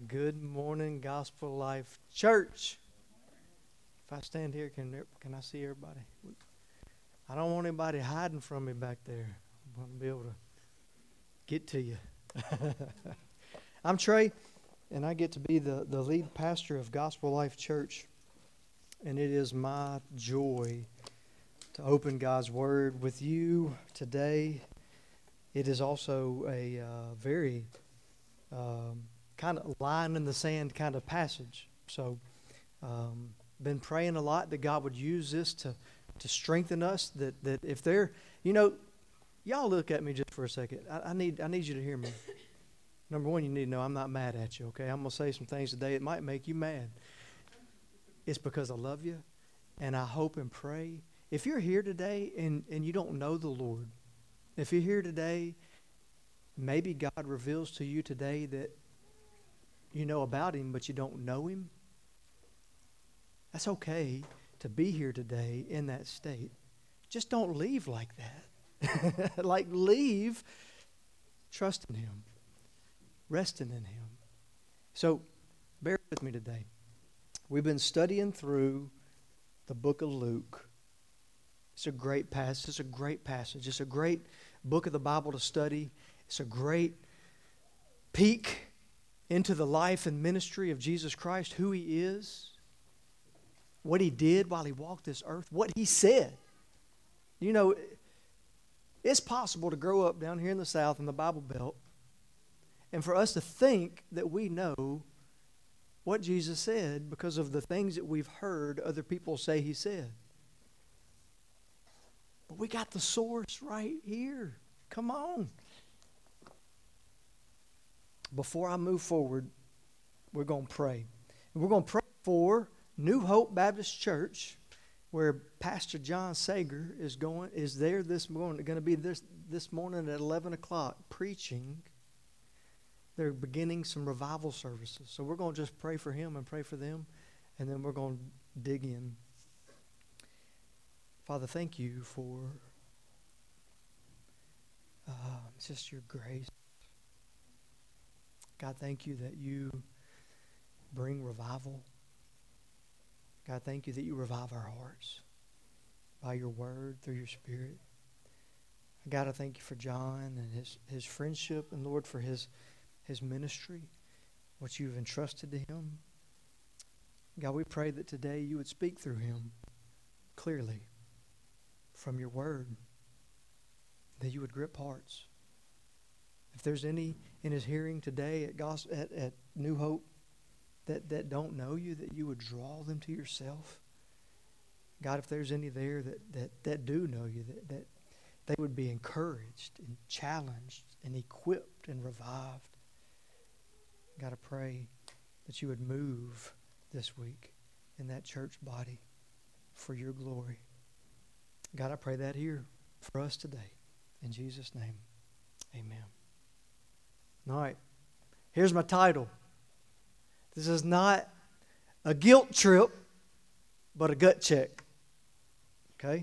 Good morning, Gospel Life Church. If I stand here, can I see everybody? I don't want anybody hiding from me back there. I want to be able to get to you. I'm Trey, and I get to be the lead pastor of Gospel Life Church. And it is my joy to open God's Word with you today. It is also a very kind of line in the sand kind of passage. So, been praying a lot that God would use this to strengthen us. That if there, y'all look at me just for a second. I need you to hear me. Number one, you need to know I'm not mad at you. Okay, I'm gonna say some things today that might make you mad. It's because I love you, and I hope and pray. If you're here today and you don't know the Lord, if you're here today, maybe God reveals to you today that you know about Him, but you don't know Him. That's okay to be here today in that state. Just don't leave like that. Leave trusting Him, resting in Him. So, bear with me today. We've been studying through the book of Luke. It's a great passage. It's a great passage. It's a great book of the Bible to study. It's a great peek into the life and ministry of Jesus Christ, who He is, what He did while He walked this earth, what He said. You know, it's possible to grow up down here in the South in the Bible Belt and for us to think that we know what Jesus said because of the things that we've heard other people say He said. But we got the source right here. Come on. Before I move forward, we're going to pray. And we're going to pray for New Hope Baptist Church, where Pastor John Sager is there this morning, going to be this morning at 11 o'clock preaching. They're beginning some revival services. So we're going to just pray for him and pray for them, and then we're going to dig in. Father, thank you for just your grace. God, thank you that you bring revival. God, thank you that you revive our hearts by your word, through your Spirit. God, I thank you for John and his friendship, and Lord, for his ministry, what you've entrusted to him. God, we pray that today you would speak through him clearly from your word, that you would grip hearts. If there's any in his hearing today at New Hope that don't know you, that you would draw them to yourself. God, if there's any there that do know you, that they would be encouraged and challenged and equipped and revived. God, I pray that you would move this week in that church body for your glory. God, I pray that here for us today. In Jesus' name, amen. All right, here's my title. This is not a guilt trip, but a gut check. Okay?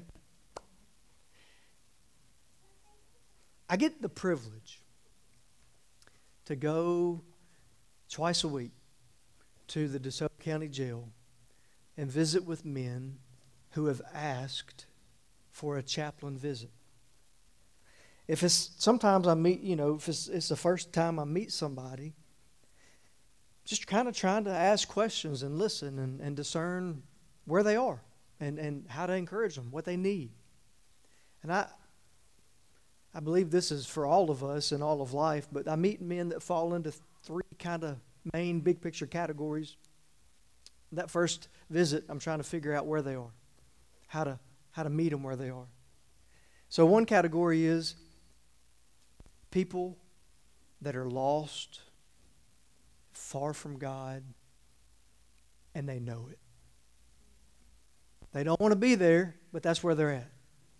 I get the privilege to go twice a week to the DeSoto County Jail and visit with men who have asked for a chaplain visit. If it's sometimes I meet, if it's the first time I meet somebody, just kind of trying to ask questions and listen and discern where they are and how to encourage them, what they need. And I believe this is for all of us in all of life, but I meet men that fall into three kind of main big picture categories. That first visit, I'm trying to figure out where they are, how to meet them where they are. So one category is people that are lost, far from God, and they know it. They don't want to be there, but that's where they're at.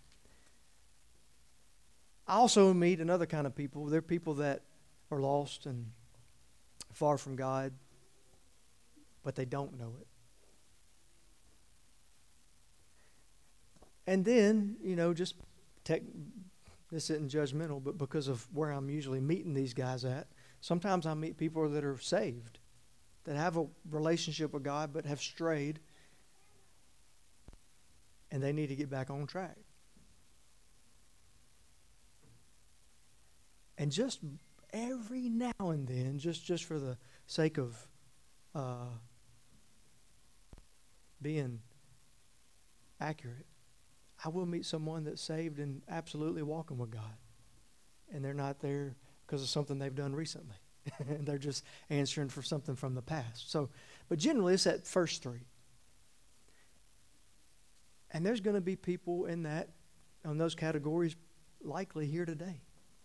I also meet another kind of people. They're people that are lost and far from God, but they don't know it. And then, this isn't judgmental, but because of where I'm usually meeting these guys at, sometimes I meet people that are saved, that have a relationship with God but have strayed, and they need to get back on track. And just every now and then, just for the sake of being accurate, I will meet someone that's saved and absolutely walking with God. And they're not there because of something they've done recently. They're just answering for something from the past. So, but generally it's that first three. And there's going to be people in those categories likely here today.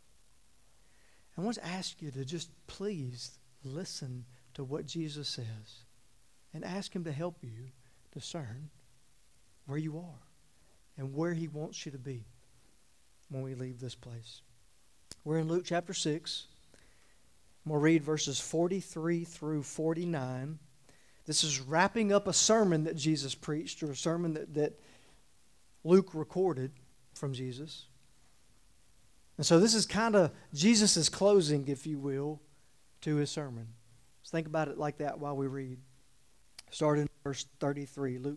I want to ask you to just please listen to what Jesus says and ask Him to help you discern where you are and where He wants you to be when we leave this place. We're in Luke chapter 6. I'm going to read verses 43 through 49. This is wrapping up a sermon that Jesus preached, or a sermon that Luke recorded from Jesus. And so this is kind of Jesus' closing, if you will, to His sermon. Let's think about it like that while we read. Starting in verse 33, Luke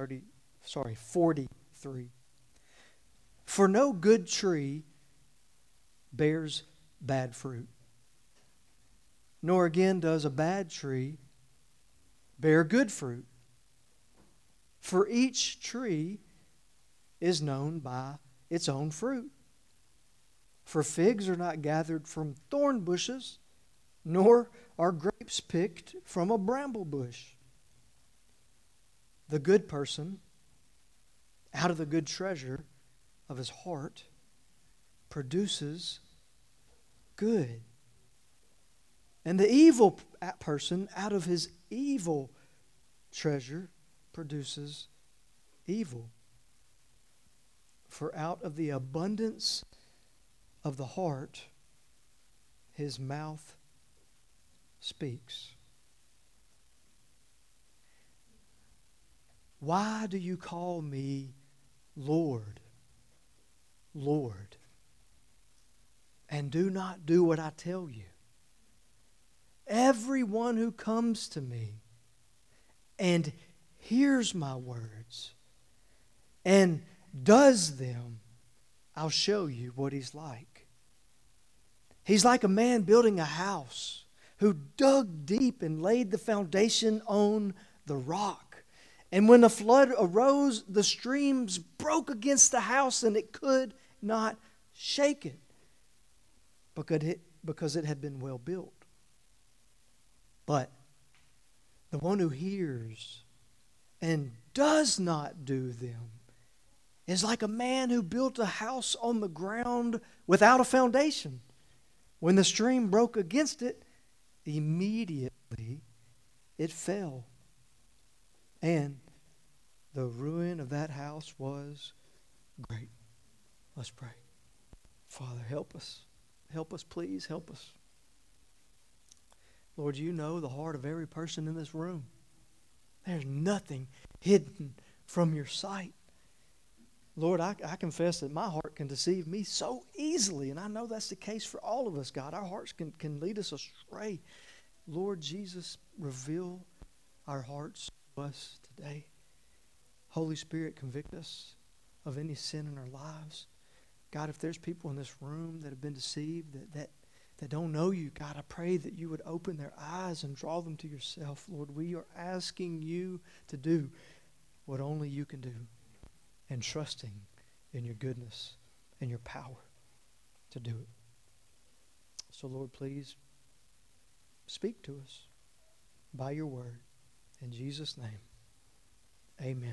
43. For no good tree bears bad fruit, nor again does a bad tree bear good fruit. For each tree is known by its own fruit. For figs are not gathered from thorn bushes, nor are grapes picked from a bramble bush. The good person, out of the good treasure of his heart, produces good. And the evil person, out of his evil treasure, produces evil. For out of the abundance of the heart, his mouth speaks. Why do you call me Lord, Lord, and do not do what I tell you? Everyone who comes to me and hears my words and does them, I'll show you what he's like. He's like a man building a house who dug deep and laid the foundation on the rock. And when the flood arose, the streams broke against the house and it could not shake it because it had been well built. But the one who hears and does not do them is like a man who built a house on the ground without a foundation. When the stream broke against it, immediately it fell. And the ruin of that house was great. Let's pray. Father, help us. Help us, please. Help us. Lord, you know the heart of every person in this room. There's nothing hidden from your sight. Lord, I confess that my heart can deceive me so easily, and I know that's the case for all of us, God. Our hearts can lead us astray. Lord Jesus, reveal our hearts to us today. Holy Spirit, convict us of any sin in our lives. God, if there's people in this room that have been deceived, that don't know you, God, I pray that you would open their eyes and draw them to yourself. Lord, we are asking you to do what only you can do, and trusting in your goodness and your power to do it. So, Lord, please speak to us by your word. In Jesus' name, amen.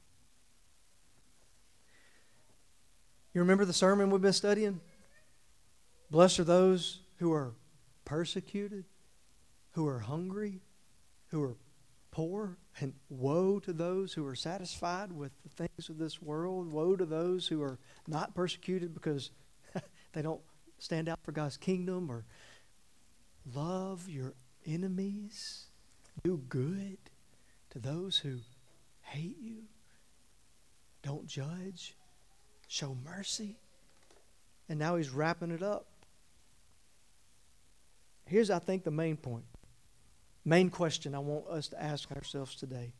You remember the sermon we've been studying? Blessed are those who are persecuted, who are hungry, who are poor, and woe to those who are satisfied with the things of this world. Woe to those who are not persecuted because they don't stand out for God's kingdom. Or love your enemies. Do good to those who hate you. Don't judge. Show mercy. And now he's wrapping it up. Here's, I think, the main point. Main question I want us to ask ourselves today.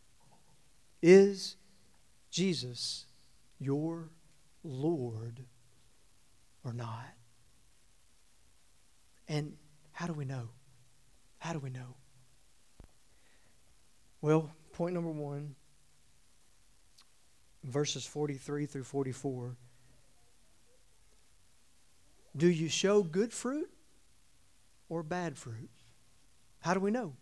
Is Jesus your Lord or not? And how do we know? How do we know? Well, point number 1, verses 43 through 44. Do you show good fruit or bad fruit? How do we know?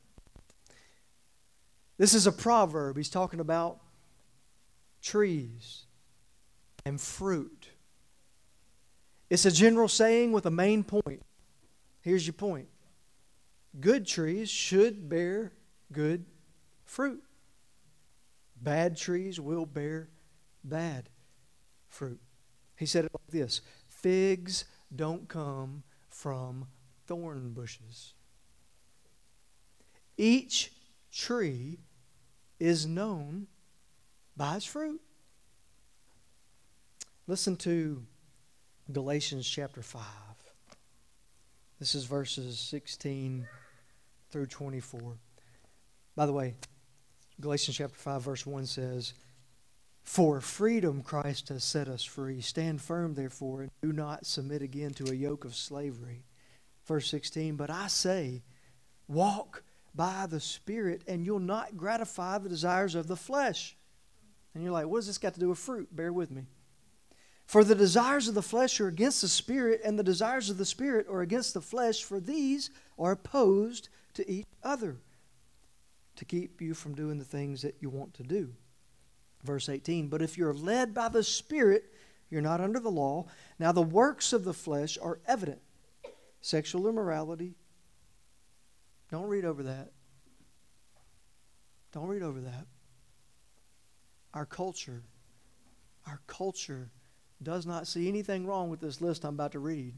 This is a proverb. He's talking about trees and fruit. It's a general saying with a main point. Here's your point. Good trees should bear good fruit. Bad trees will bear bad fruit. He said it like this: figs don't come from thorn bushes. Each tree is known by its fruit. Listen to Galatians chapter 5. This is verses 16 through 24. By the way, Galatians chapter 5 verse 1 says, "For freedom Christ has set us free. Stand firm, therefore, and do not submit again to a yoke of slavery." Verse 16, "But I say, walk by the Spirit, and you'll not gratify the desires of the flesh." And you're like, what does this got to do with fruit? Bear with me. "For the desires of the flesh are against the Spirit, and the desires of the Spirit are against the flesh, for these are opposed to each other, to keep you from doing the things that you want to do." Verse 18, "But if you're led by the Spirit, you're not under the law. Now the works of the flesh are evident: sexual immorality." Don't read over that. Don't read over that. Our culture does not see anything wrong with this list I'm about to read.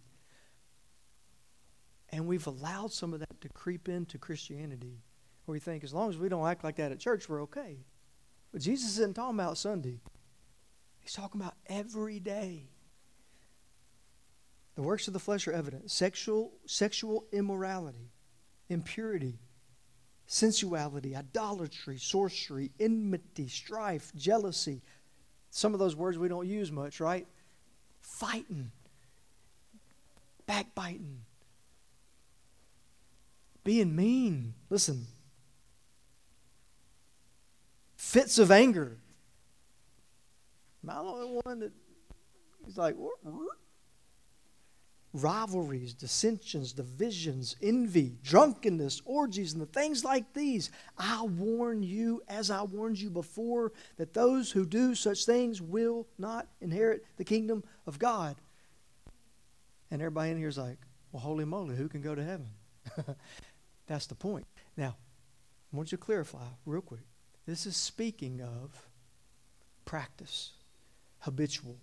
And we've allowed some of that to creep into Christianity, where we think as long as we don't act like that at church, we're okay. But Jesus isn't talking about Sunday. He's talking about every day. The works of the flesh are evident: sexual immorality, impurity, sensuality, idolatry, sorcery, enmity, strife, jealousy. Some of those words we don't use much, right? Fighting, backbiting, being mean. Listen. Fits of anger. Am I the only one that is like, rivalries, dissensions, divisions, envy, drunkenness, orgies, and the things like these? I warn you, as I warned you before, that those who do such things will not inherit the kingdom of God. And everybody in here is like, well, holy moly, who can go to heaven? That's the point. Now, I want you to clarify real quick. This is speaking of practice, habitual.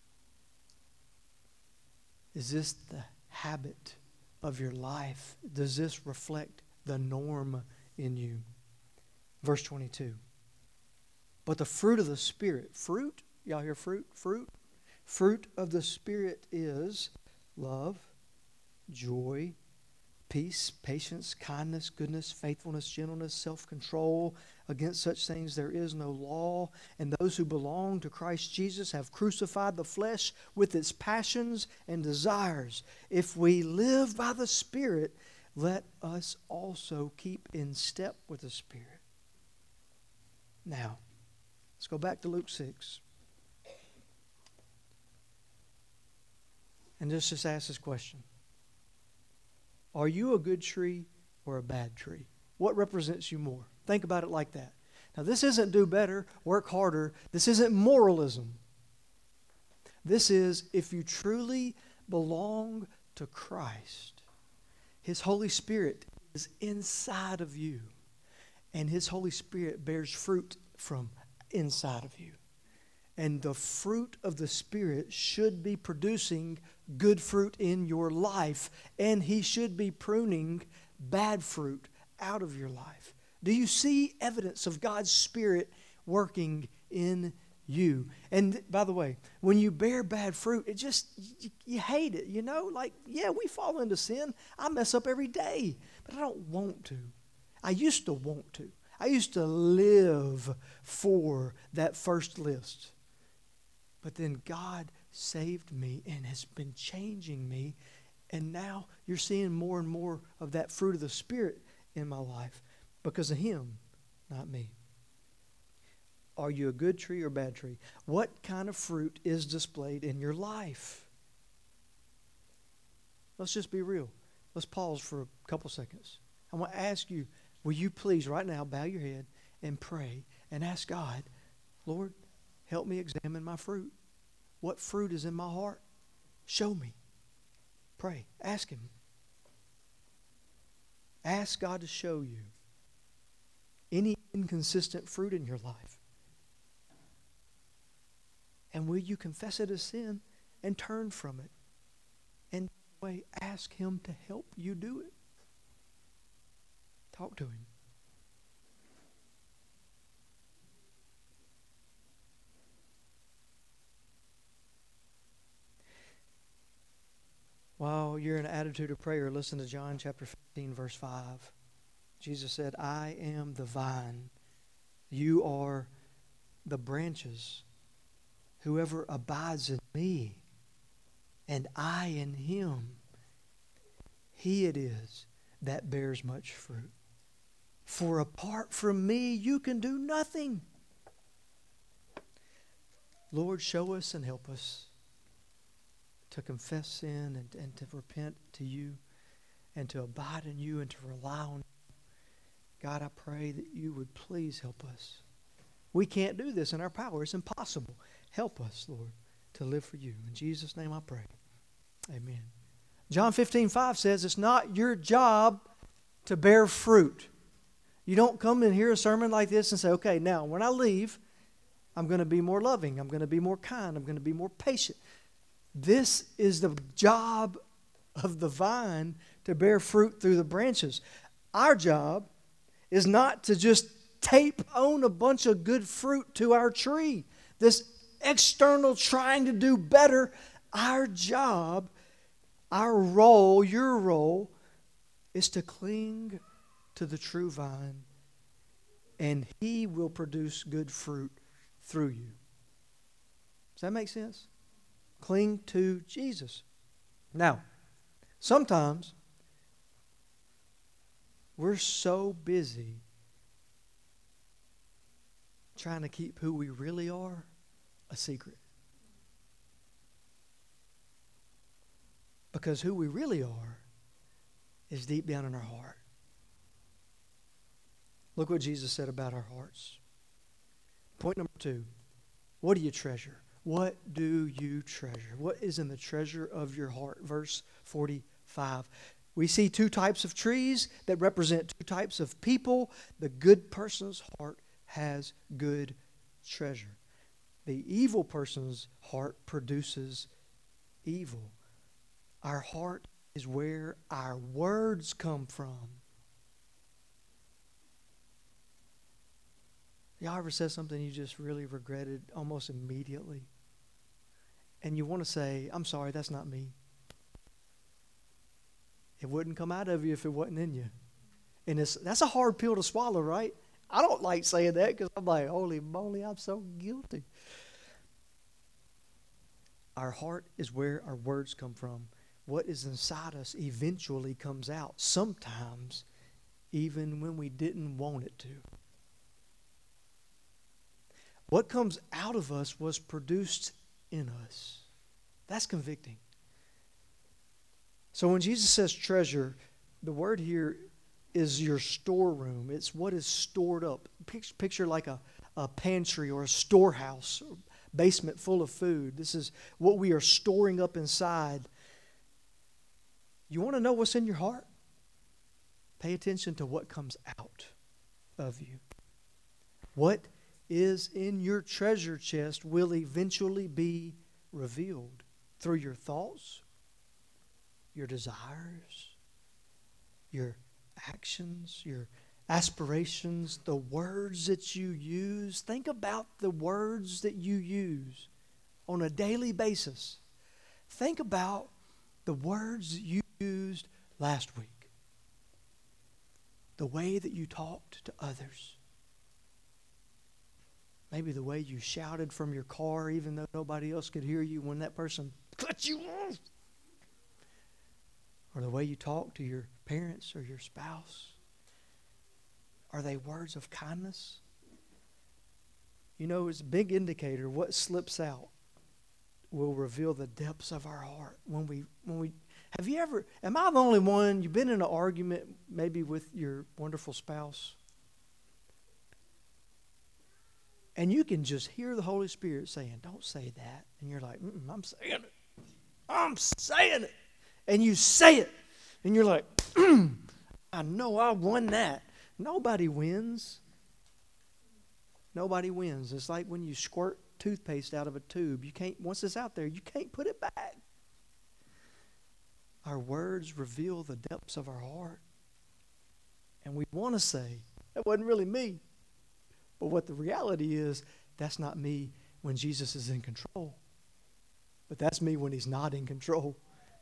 Is this the habit of your life? Does this reflect the norm in you? Verse 22. "But the fruit of the Spirit," fruit, y'all hear fruit? Fruit. "Fruit of the Spirit is love, joy, peace, patience, kindness, goodness, faithfulness, gentleness, self-control. Against such things there is no law. And those who belong to Christ Jesus have crucified the flesh with its passions and desires. If we live by the Spirit, let us also keep in step with the Spirit." Now, let's go back to Luke 6. And let's just ask this question. Are you a good tree or a bad tree? What represents you more? Think about it like that. Now, this isn't do better, work harder. This isn't moralism. This is, if you truly belong to Christ, His Holy Spirit is inside of you, and His Holy Spirit bears fruit from inside of you. And the fruit of the Spirit should be producing good fruit in your life, and He should be pruning bad fruit out of your life. Do you see evidence of God's Spirit working in you? And by the way, when you bear bad fruit, it just, you hate it, you know? Like, yeah, we fall into sin. I mess up every day, but I don't want to. I used to want to. I used to live for that first list. But then God saved me and has been changing me. And now you're seeing more and more of that fruit of the Spirit in my life because of Him, not me. Are you a good tree or bad tree? What kind of fruit is displayed in your life? Let's just be real. Let's pause for a couple seconds. I want to ask you, will you please right now bow your head and pray and ask God, Lord, help me examine my fruit. What fruit is in my heart? Show me. Pray. Ask Him. Ask God to show you any inconsistent fruit in your life. And will you confess it as sin and turn from it? And ask Him to help you do it. Talk to Him. While you're in an attitude of prayer, listen to John chapter 15, verse 5. Jesus said, I am the vine. You are the branches. Whoever abides in me, and I in him, he it is that bears much fruit. For apart from me, you can do nothing. Lord, show us and help us to confess sin and to repent to you and to abide in you and to rely on you. God, I pray that you would please help us. We can't do this in our power. It's impossible. Help us, Lord, to live for you. In Jesus' name I pray. Amen. John 15:5 says it's not your job to bear fruit. You don't come and hear a sermon like this and say, okay, now when I leave, I'm going to be more loving. I'm going to be more kind. I'm going to be more patient. This is the job of the vine to bear fruit through the branches. Our job is not to just tape on a bunch of good fruit to our tree. This external trying to do better. Our job, our role, your role, is to cling to the true vine, and He will produce good fruit through you. Does that make sense? Cling to Jesus. Now, sometimes we're so busy trying to keep who we really are a secret. Because who we really are is deep down in our heart. Look what Jesus said about our hearts. Point number 2. What do you treasure? What do you treasure? What is in the treasure of your heart? Verse 45. We see 2 types of trees that represent 2 types of people. The good person's heart has good treasure. The evil person's heart produces evil. Our heart is where our words come from. Y'all ever said something you just really regretted almost immediately? And you want to say, I'm sorry, that's not me. It wouldn't come out of you if it wasn't in you. And that's a hard pill to swallow, right? I don't like saying that because I'm like, holy moly, I'm so guilty. Our heart is where our words come from. What is inside us eventually comes out, sometimes even when we didn't want it to. What comes out of us was produced in us. That's convicting. So when Jesus says treasure, the word here is your storeroom. It's what is stored up. Picture like a pantry or a storehouse, or basement full of food. This is what we are storing up inside. You want to know what's in your heart? Pay attention to what comes out of you. What is in your treasure chest will eventually be revealed through your thoughts, your desires, your actions, your aspirations, the words that you use. Think about the words that you use on a daily basis. Think about the words you used last week. The way that you talked to others. Maybe the way you shouted from your car even though nobody else could hear you when that person cut you off. Or the way you talk to your parents or your spouse. Are they words of kindness? You know, it's a big indicator. What slips out will reveal the depths of our heart. When we have you ever, am I the only one, you've been in an argument maybe with your wonderful spouse? And you can just hear the Holy Spirit saying, don't say that. And you're like, I'm saying it. I'm saying it. And you say it. And you're like, I know I won that. Nobody wins. Nobody wins. It's like when you squirt toothpaste out of a tube. You can't, once it's out there, you can't put it back. Our words reveal the depths of our heart. And we want to say, that wasn't really me. But what the reality is, that's not me when Jesus is in control. But that's me when he's not in control.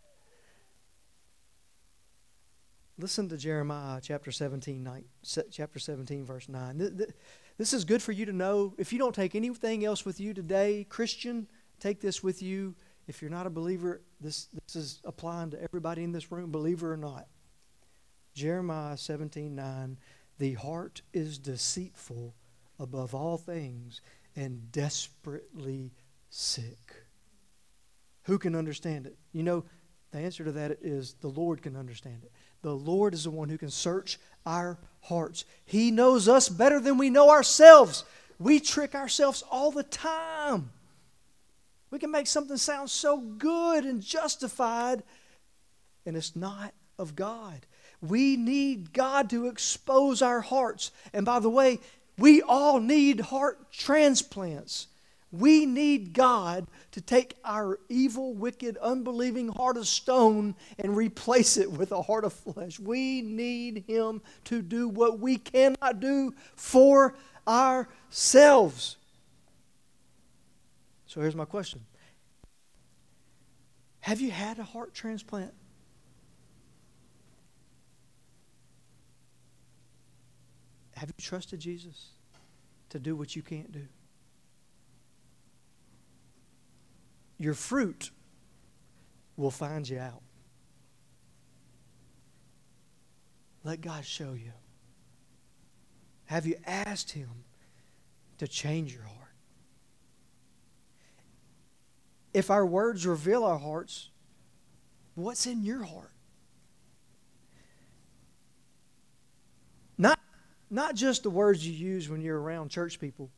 Listen to Jeremiah chapter 17, verse 9. This is good for you to know. If you don't take anything else with you today, Christian, take this with you. If you're not a believer, this is applying to everybody in this room, believer or not. Jeremiah 17:9. The heart is deceitful above all things and desperately sick. Who can understand it? You know, the answer to that is the Lord can understand it. The Lord is the one who can search our hearts. He knows us better than we know ourselves. We trick ourselves all the time. We can make something sound so good and justified, and it's not of God. We need God to expose our hearts. And by the way, we all need heart transplants. We need God to take our evil, wicked, unbelieving heart of stone and replace it with a heart of flesh. We need Him to do what we cannot do for ourselves. So here's my question. Have you had a heart transplant? Have you trusted Jesus to do what you can't do? Your fruit will find you out. Let God show you. Have you asked Him to change your heart? If our words reveal our hearts, what's in your heart? Not just the words you use when you're around church people.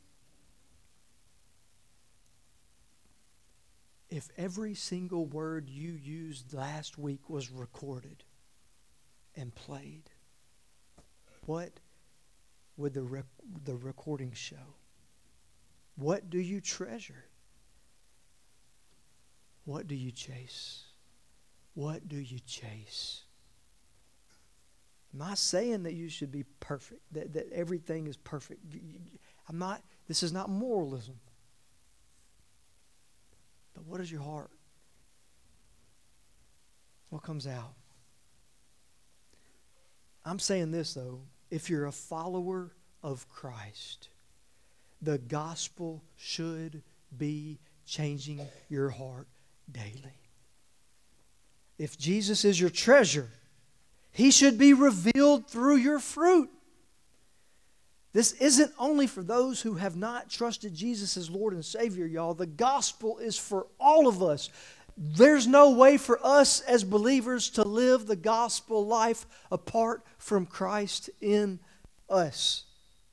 If every single word you used last week was recorded and played, what would the recording show? What do you treasure? What do you chase? What do you chase? I'm not saying that you should be perfect, that everything is perfect. This is not moralism. But what is your heart? What comes out? I'm saying this, though. If you're a follower of Christ, the gospel should be changing your heart daily. If Jesus is your treasure, He should be revealed through your fruit. This isn't only for those who have not trusted Jesus as Lord and Savior, y'all. The gospel is for all of us. There's no way for us as believers to live the gospel life apart from Christ in us.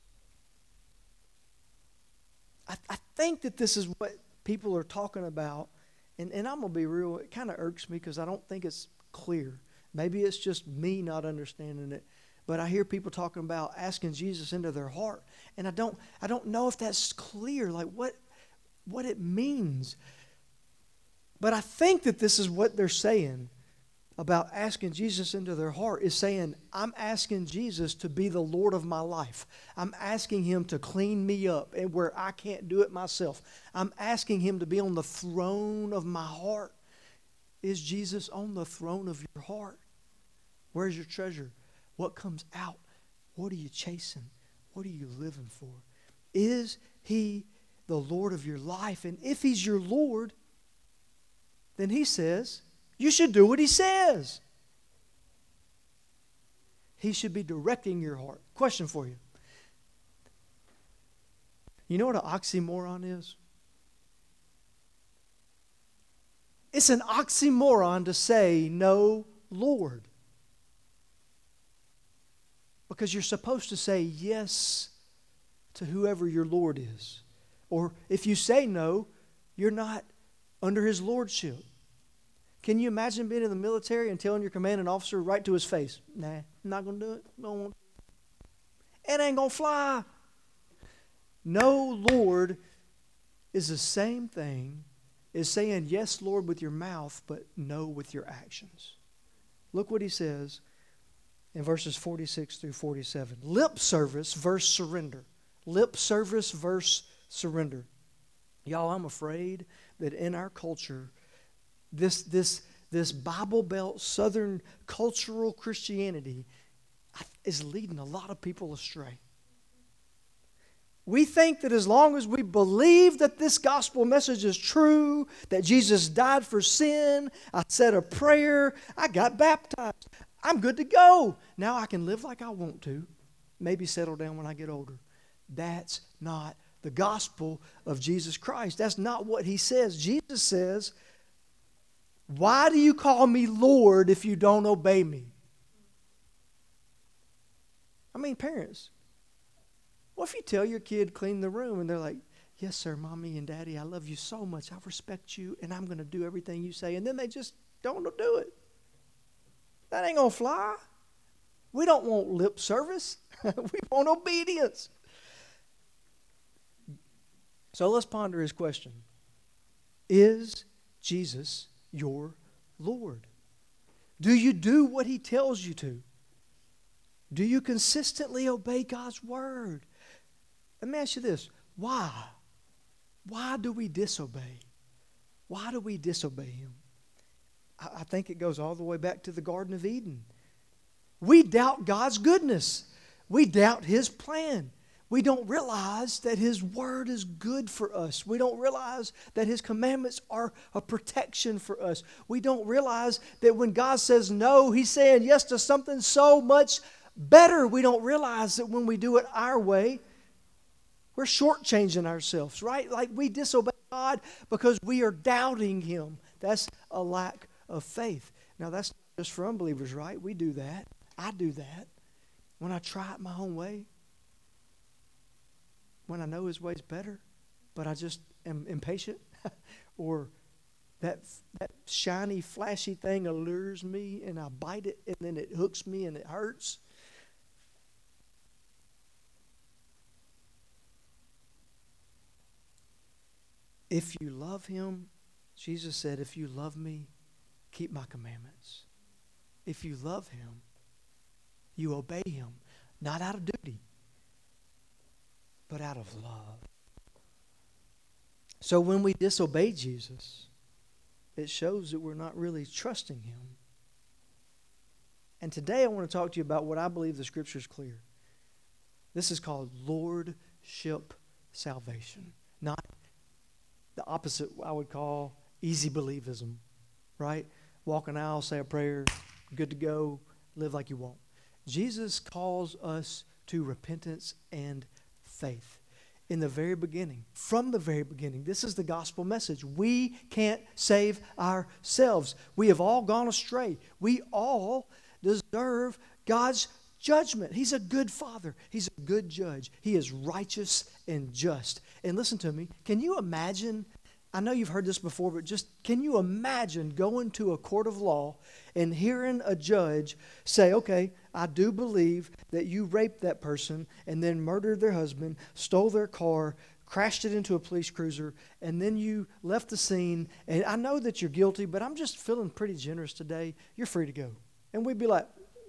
I think that this is what people are talking about. And I'm going to be real, it kind of irks me because I don't think it's clear. Maybe it's just me not understanding it. But I hear people talking about asking Jesus into their heart. And I don't know if that's clear, like what it means. But I think that this is what they're saying about asking Jesus into their heart, is saying, I'm asking Jesus to be the Lord of my life. I'm asking Him to clean me up and where I can't do it myself. I'm asking Him to be on the throne of my heart. Is Jesus on the throne of your heart? Where's your treasure? What comes out? What are you chasing? What are you living for? Is He the Lord of your life? And if He's your Lord, then He says you should do what He says. He should be directing your heart. Question for you. You know what an oxymoron is? It's an oxymoron to say, no, Lord. Because you're supposed to say yes to whoever your Lord is. Or if you say no, you're not under His lordship. Can you imagine being in the military and telling your commanding officer right to his face, nah, I'm not going to do it. Don't want to. It ain't going to fly. No, Lord is the same thing as saying yes, Lord, with your mouth, but no with your actions. Look what He says in verses 46 through 47. Lip service versus surrender. Lip service versus surrender. Y'all, I'm afraid that in our culture, this Bible Belt, Southern cultural Christianity is leading a lot of people astray. We think that as long as we believe that this gospel message is true, that Jesus died for sin, I said a prayer, I got baptized, I'm good to go. Now I can live like I want to, maybe settle down when I get older. That's not the gospel of Jesus Christ. That's not what He says. Jesus says, why do you call me Lord if you don't obey me? I mean, parents, what if you tell your kid clean the room and they're like, yes, sir, Mommy and Daddy, I love you so much. I respect you and I'm going to do everything you say. And then they just don't do it. That ain't going to fly. We don't want lip service. We want obedience. So let's ponder His question. Is Jesus your Lord? Do you do what He tells you to? Do you consistently obey God's word? Let me ask you this. Why? Why do we disobey? Why do we disobey Him? I think it goes all the way back to the Garden of Eden. We doubt God's goodness. We doubt His plan. We don't realize that His word is good for us. We don't realize that His commandments are a protection for us. We don't realize that when God says no, He's saying yes to something so much better. We don't realize that when we do it our way, we're shortchanging ourselves, right? Like we disobey God because we are doubting Him. That's a lack of faith. Now that's not just for unbelievers, right? We do that. I do that. When I try it my own way, when I know His way's better, but I just am impatient, or that shiny, flashy thing allures me and I bite it and then it hooks me and it hurts. If you love Him, Jesus said, if you love me, keep my commandments. If you love Him, you obey Him, not out of duty, but out of love. So when we disobey Jesus, it shows that we're not really trusting Him. And today I want to talk to you about what I believe the Scripture is clear. This is called Lordship salvation, not the opposite I would call easy believism, right? Walk an aisle, say a prayer, good to go, live like you want. Jesus calls us to repentance and faith. In the very beginning, from the very beginning, this is the gospel message. We can't save ourselves. We have all gone astray. We all deserve God's judgment. He's a good Father. He's a good judge. He is righteous and just. And listen to me. Can you imagine? I know you've heard this before, but just can you imagine going to a court of law and hearing a judge say, okay, I do believe that you raped that person and then murdered their husband, stole their car, crashed it into a police cruiser, and then you left the scene, and I know that you're guilty, but I'm just feeling pretty generous today. You're free to go. And we'd be like,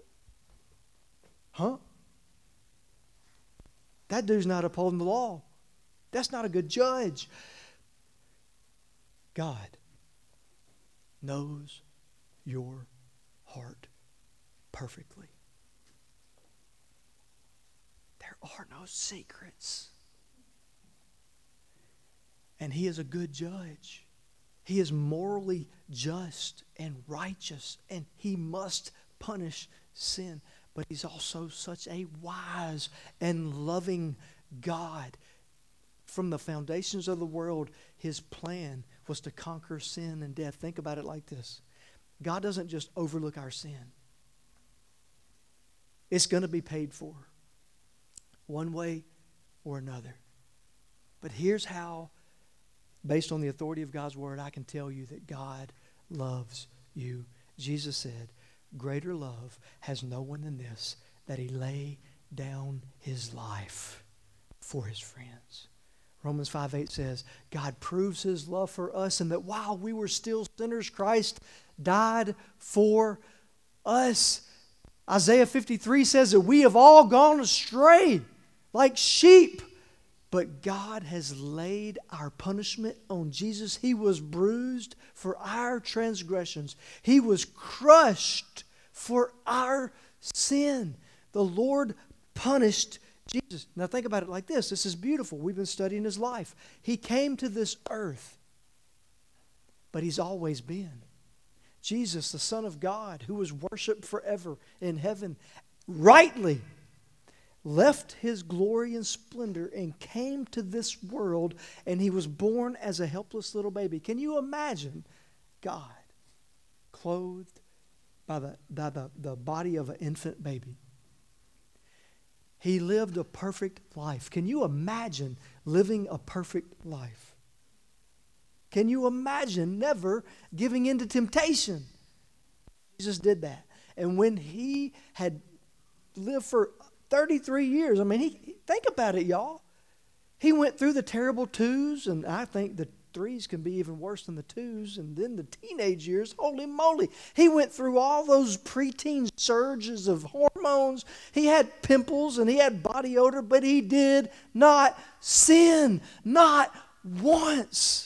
huh? That dude's not upholding the law. That's not a good judge. God knows your heart perfectly. are no secrets. And He is a good judge. He is morally just and righteous, and He must punish sin. But He's also such a wise and loving God. From the foundations of the world, His plan was to conquer sin and death. Think about it like this. God doesn't just overlook our sin. It's going to be paid for, one way or another. But here's how, based on the authority of God's Word, I can tell you that God loves you. Jesus said, greater love has no one than this, that He lay down His life for His friends. Romans 5:8 says, God proves His love for us, and that while we were still sinners, Christ died for us. Isaiah 53 says that we have all gone astray like sheep, but God has laid our punishment on Jesus. He was bruised for our transgressions. He was crushed for our sin. The Lord punished Jesus. Now think about it like this. This is beautiful. We've been studying His life. He came to this earth, but He's always been. Jesus, the Son of God, who was worshiped forever in heaven, rightly left His glory and splendor and came to this world, and He was born as a helpless little baby. Can you imagine God clothed by the body of an infant baby? He lived a perfect life. Can you imagine living a perfect life? Can you imagine never giving in to temptation? Jesus did that. And when He had lived for 33 years, think about it, y'all. He went through the terrible twos, and I think the threes can be even worse than the twos, and then the teenage years, holy moly. He went through all those preteen surges of hormones. He had pimples and he had body odor, but He did not sin, not once.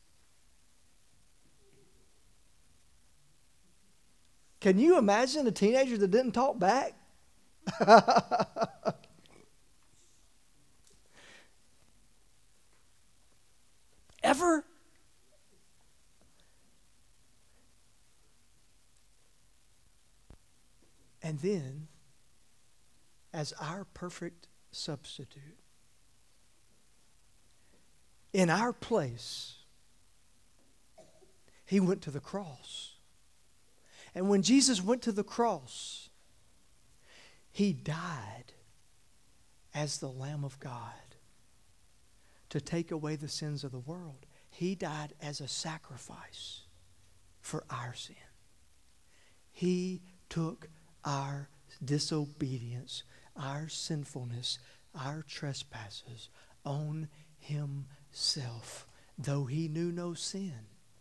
Can you imagine a teenager that didn't talk back? Ever? And then, as our perfect substitute, in our place, He went to the cross. And when Jesus went to the cross, He died as the Lamb of God to take away the sins of the world. He died as a sacrifice for our sin. He took our disobedience, our sinfulness, our trespasses on Himself, though He knew no sin.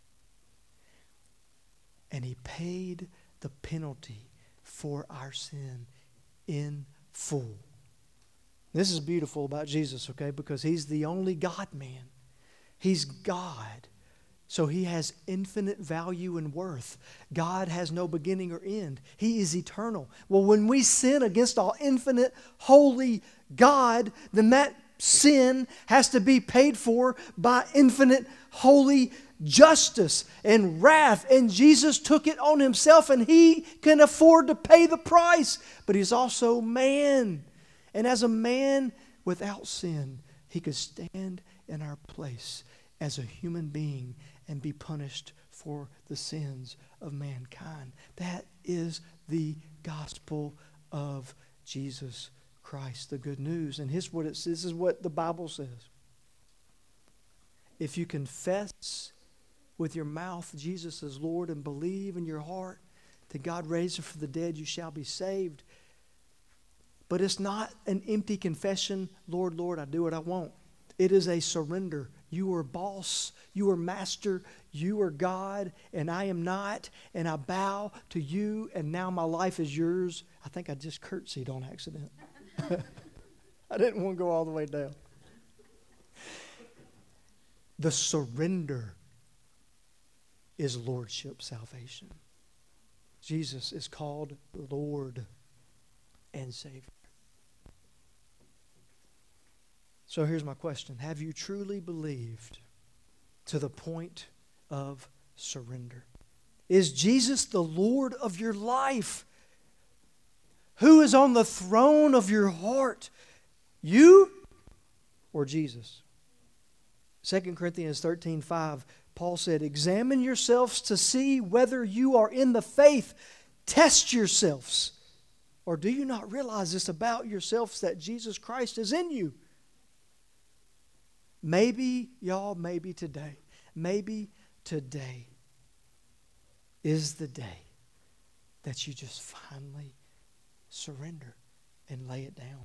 And He paid the penalty for our sin in full. This is beautiful about Jesus, okay? Because He's the only God-man. He's God. So He has infinite value and worth. God has no beginning or end. He is eternal. Well, when we sin against our infinite, holy God, then that sin has to be paid for by infinite, holy justice and wrath. And Jesus took it on Himself, and He can afford to pay the price. But He's also man. And as a man without sin, He could stand in our place as a human being and be punished for the sins of mankind. That is the gospel of Jesus Christ, the good news. And this is what the Bible says. If you confess with your mouth Jesus is Lord and believe in your heart that God raised Him from the dead, you shall be saved. But it's not an empty confession, Lord, Lord, I do what I want. It is a surrender. You are boss, you are master, you are God, and I am not, and I bow to you, and now my life is yours. I think I just curtsied on accident. I didn't want to go all the way down. The surrender is lordship salvation. Jesus is called Lord and Savior. So here's my question. Have you truly believed to the point of surrender? Is Jesus the Lord of your life? Who is on the throne of your heart? You or Jesus? 2 Corinthians 13:5, Paul said, examine yourselves to see whether you are in the faith. Test yourselves. Or do you not realize this about yourselves, that Jesus Christ is in you? Maybe, y'all, maybe today is the day that you just finally surrender and lay it down.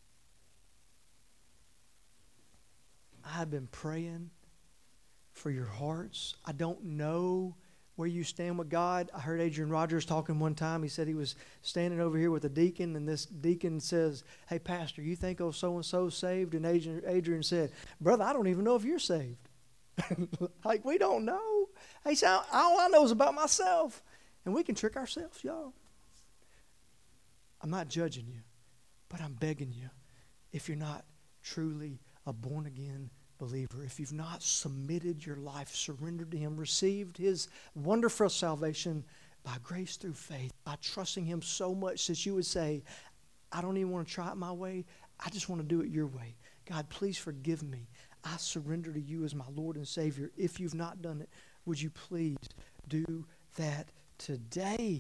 I've been praying for your hearts. I don't know where you stand with God. I heard Adrian Rogers talking one time. He said he was standing over here with a deacon, and this deacon says, hey, pastor, you think oh so-and-so saved? And Adrian said, brother, I don't even know if you're saved. Like, we don't know. He said, all I know is about myself. And we can trick ourselves, y'all. I'm not judging you, but I'm begging you, if you're not truly a born-again believer, if you've not submitted your life, surrendered to Him, received His wonderful salvation by grace through faith, by trusting Him so much that you would say, I don't even want to try it my way, I just want to do it your way. God, please forgive me. I surrender to you as my Lord and Savior. If you've not done it, would you please do that today?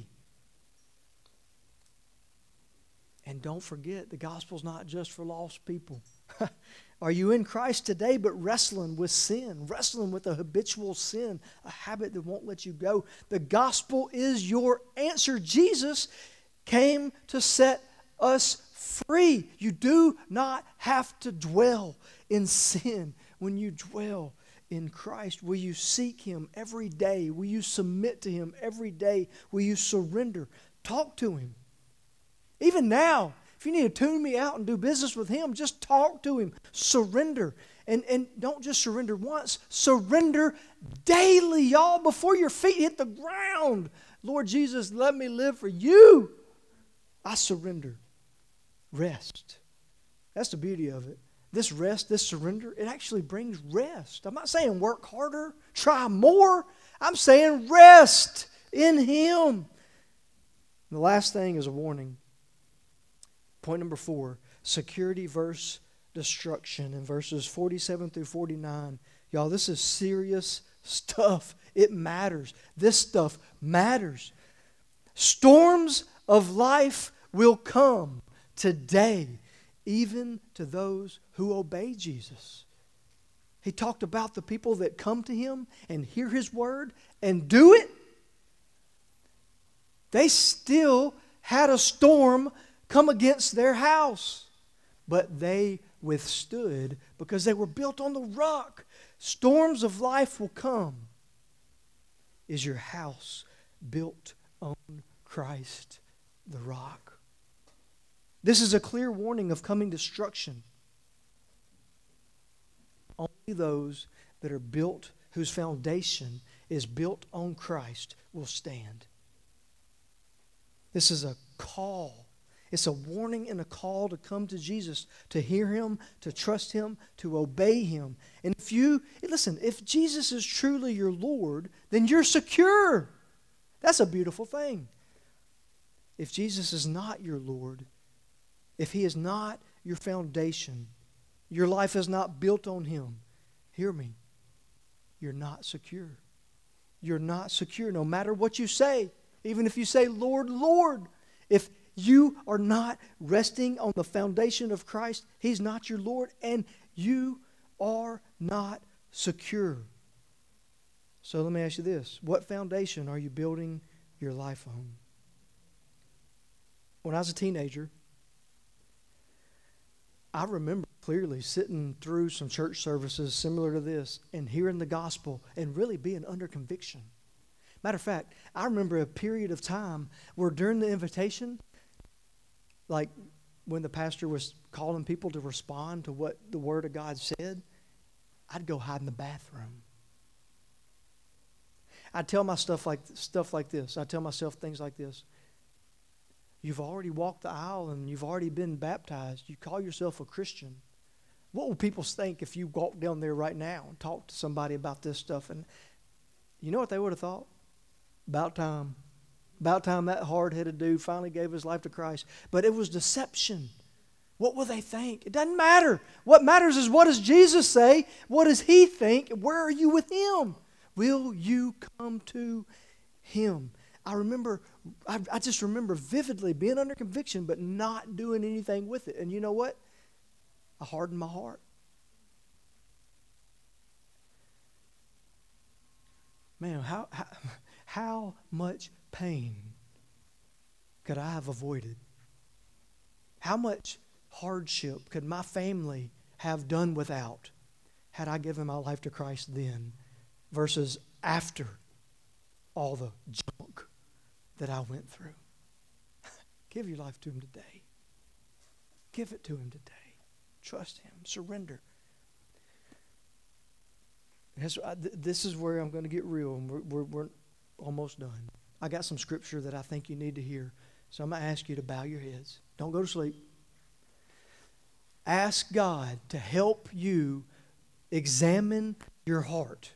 And don't forget, the gospel's not just for lost people. Are you in Christ today but wrestling with sin, wrestling with a habitual sin, a habit that won't let you go? The gospel is your answer. Jesus came to set us free. You do not have to dwell in sin when you dwell in Christ. Will you seek Him every day? Will you submit to Him every day? Will you surrender? Talk to Him. Even now, if you need to tune me out and do business with Him, just talk to Him. Surrender. And don't just surrender once. Surrender daily, y'all, before your feet hit the ground. Lord Jesus, let me live for you. I surrender. Rest. That's the beauty of it. This rest, this surrender, it actually brings rest. I'm not saying work harder, try more. I'm saying rest in Him. And the last thing is a warning. Point number 4, security versus destruction in verses 47 through 49. Y'all, this is serious stuff. It matters. This stuff matters. Storms of life will come today, even to those who obey Jesus. He talked about the people that come to Him and hear His word and do it. They still had a storm come against their house, but they withstood because they were built on the rock. Storms of life will come. Is your house built on Christ, the rock? This is a clear warning of coming destruction. Only those that are built, whose foundation is built on Christ, will stand. This is a call. It's a warning and a call to come to Jesus, to hear Him, to trust Him, to obey Him. And if Jesus is truly your Lord, then you're secure. That's a beautiful thing. If Jesus is not your Lord, if He is not your foundation, your life is not built on Him, hear me, you're not secure. You're not secure no matter what you say. Even if you say, Lord, Lord, if you are not resting on the foundation of Christ, He's not your Lord, and you are not secure. So let me ask you this. What foundation are you building your life on? When I was a teenager, I remember clearly sitting through some church services similar to this and hearing the gospel and really being under conviction. Matter of fact, I remember a period of time where during the invitation, like when the pastor was calling people to respond to what the Word of God said, I'd go hide in the bathroom. I'd tell myself stuff like this. I'd tell myself things like this. You've already walked the aisle and you've already been baptized. You call yourself a Christian. What will people think if you walked down there right now and talked to somebody about this stuff? And you know what they would have thought? About time. About time that hard-headed dude finally gave his life to Christ. But it was deception. What will they think? It doesn't matter. What matters is, what does Jesus say? What does He think? Where are you with Him? Will you come to Him? I just remember vividly being under conviction but not doing anything with it. And you know what? I hardened my heart. Man, how much pain could I have avoided? How much hardship could my family have done without had I given my life to Christ then versus after all the junk that I went through? Give your life to Him today. Give it to Him today. Trust Him. Surrender. This is where I'm going to get real, and we're almost done. I got some scripture that I think you need to hear, so I'm going to ask you to bow your heads. Don't go to sleep. Ask God to help you examine your heart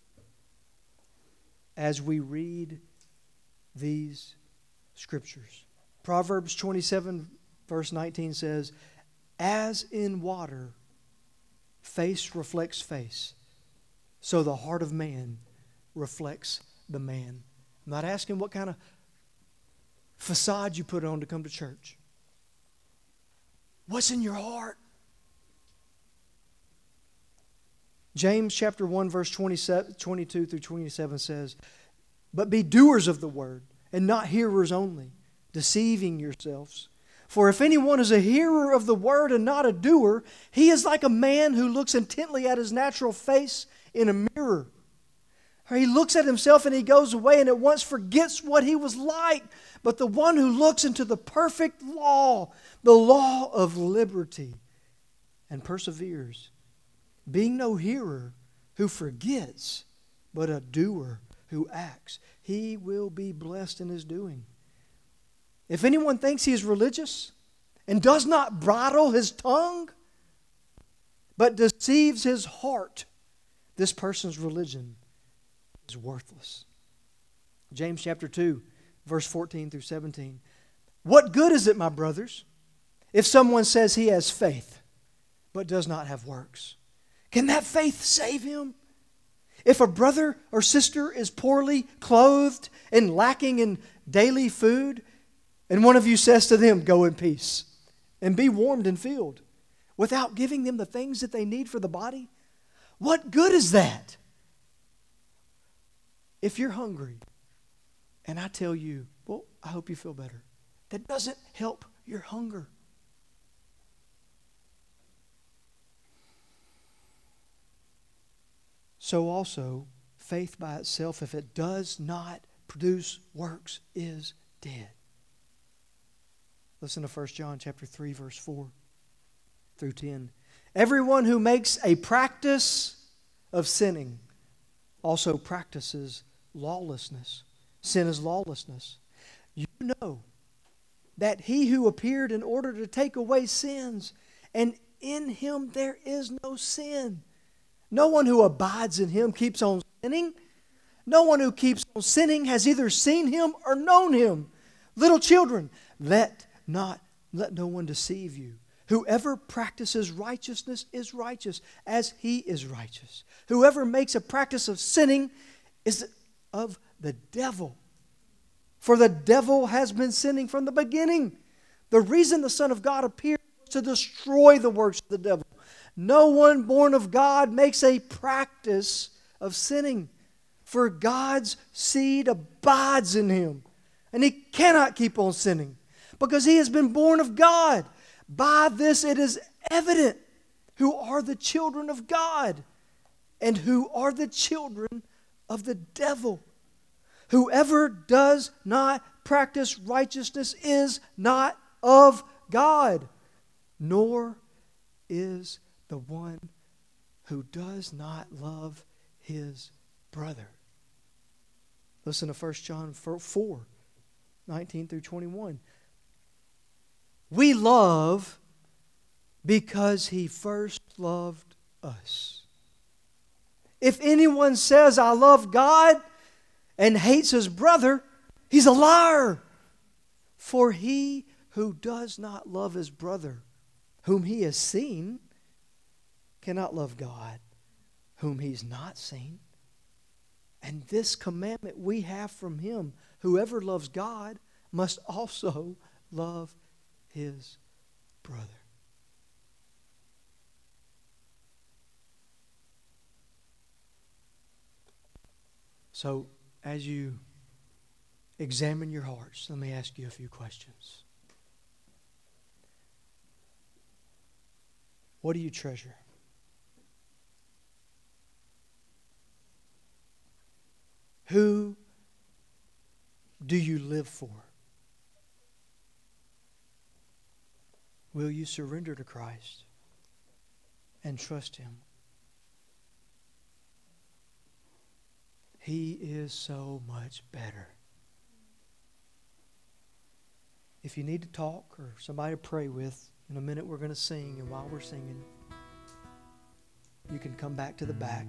as we read these scriptures. Proverbs 27 verse 19 says, "As in water, face reflects face, so the heart of man reflects the man." I'm not asking what kind of facade you put on to come to church. What's in your heart? James chapter 1 verse 22 through 27 says, "But be doers of the word, and not hearers only, deceiving yourselves. For if anyone is a hearer of the word and not a doer, he is like a man who looks intently at his natural face in a mirror. Or he looks at himself and he goes away and at once forgets what he was like. But the one who looks into the perfect law, the law of liberty, and perseveres, being no hearer who forgets, but a doer who acts, he will be blessed in his doing. If anyone thinks he is religious and does not bridle his tongue, but deceives his heart, this person's religion is worthless." James chapter 2, verse 14 through 17. "What good is it, my brothers, if someone says he has faith, but does not have works? Can that faith save him? If a brother or sister is poorly clothed and lacking in daily food, and one of you says to them, 'Go in peace and be warmed and filled,' without giving them the things that they need for the body, what good is that? If you're hungry and I tell you, 'Well, I hope you feel better,' that doesn't help your hunger. So also, faith by itself, if it does not produce works, is dead." Listen to 1 John chapter 3, verse 4 through 10. "Everyone who makes a practice of sinning also practices lawlessness." Sin is lawlessness. "You know that He who appeared in order to take away sins, and in Him there is no sin. No one who abides in Him keeps on sinning. No one who keeps on sinning has either seen Him or known Him. Little children, let no one deceive you. Whoever practices righteousness is righteous, as He is righteous. Whoever makes a practice of sinning is of the devil. For the devil has been sinning from the beginning. The reason the Son of God appeared was to destroy the works of the devil. No one born of God makes a practice of sinning, for God's seed abides in him, and he cannot keep on sinning, because he has been born of God. By this it is evident who are the children of God and who are the children of the devil. Whoever does not practice righteousness is not of God, nor is the one who does not love his brother. Listen to 1 John 4, 19 through 21. We love Because He first loved us. If anyone says, I love God, and hates his brother, he's a liar. For he who does not love his brother, whom he has seen, cannot love God, whom he's not seen. And this commandment we have from Him, whoever loves God must also love his brother. So, as you examine your hearts, let me ask you a few questions. What do you treasure? Who do you live for? Will you surrender to Christ and trust Him? He is so much better. If you need to talk or somebody to pray with, in a minute we're going to sing, and while we're singing, you can come back to the back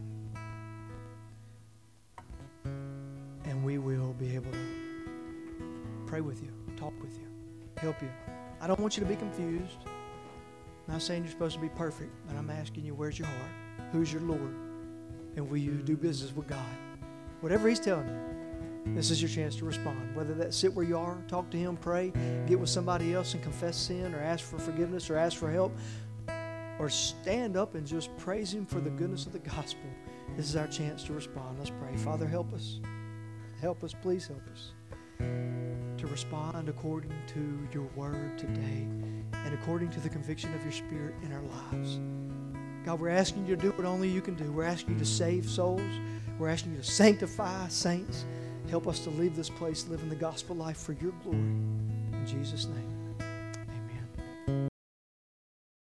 and we will be able to pray with you, talk with you, help you. I don't want you to be confused. I'm not saying you're supposed to be perfect, but I'm asking you, where's your heart? Who's your Lord? And will you do business with God? Whatever He's telling you, this is your chance to respond. Whether that's sit where you are, talk to Him, pray, get with somebody else and confess sin, or ask for forgiveness, or ask for help, or stand up and just praise Him for the goodness of the gospel. This is our chance to respond. Let's pray. Father, help us. Help us, please help us to respond according to your word today and according to the conviction of your Spirit in our lives. God, we're asking you to do what only you can do. We're asking you to save souls. We're asking you to sanctify saints. Help us to leave this place living the gospel life for your glory. In Jesus' name.